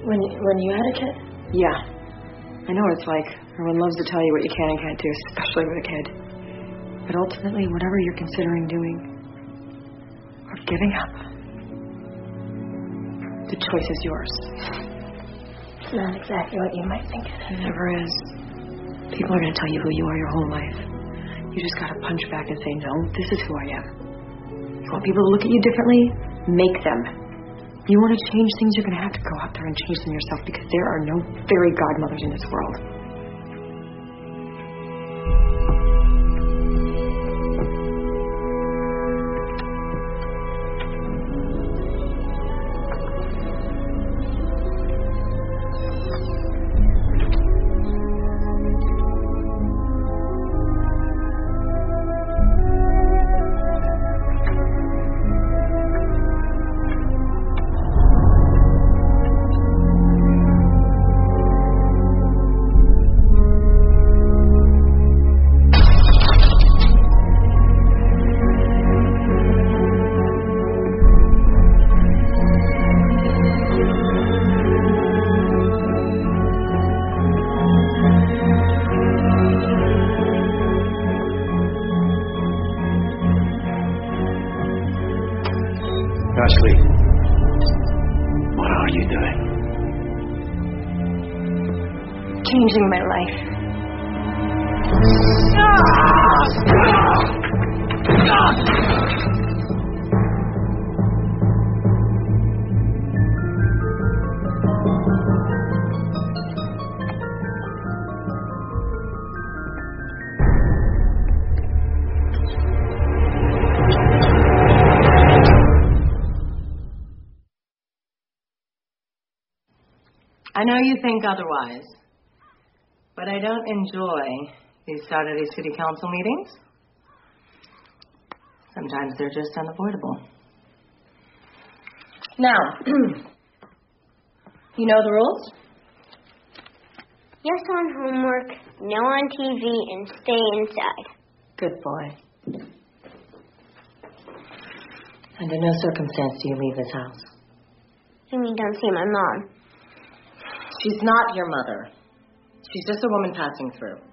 When you had a kid? Yeah. I know what it's like. Everyone loves to tell you what you can and can't do, especially with a kid. But ultimately, whatever you're considering doing or giving up, the choice is yours. It's not exactly what you might think it is. It never is. People are going to tell you who you are your whole life. You just got to punch back and say, no, this is who I am. You want people to look at you differently? Make them. You want to change things, you're going to have to go out there and change them yourself, because there are no fairy godmothers in this world. Ashley, what are you doing? Changing my life. I know you think otherwise, but I don't enjoy these Saturday City Council meetings. Sometimes they're just unavoidable. Now, you know the rules? Yes on homework, no on TV, and stay inside. Good boy. Under no circumstance do you leave this house. You mean don't see my mom? She's not your mother. She's just a woman passing through.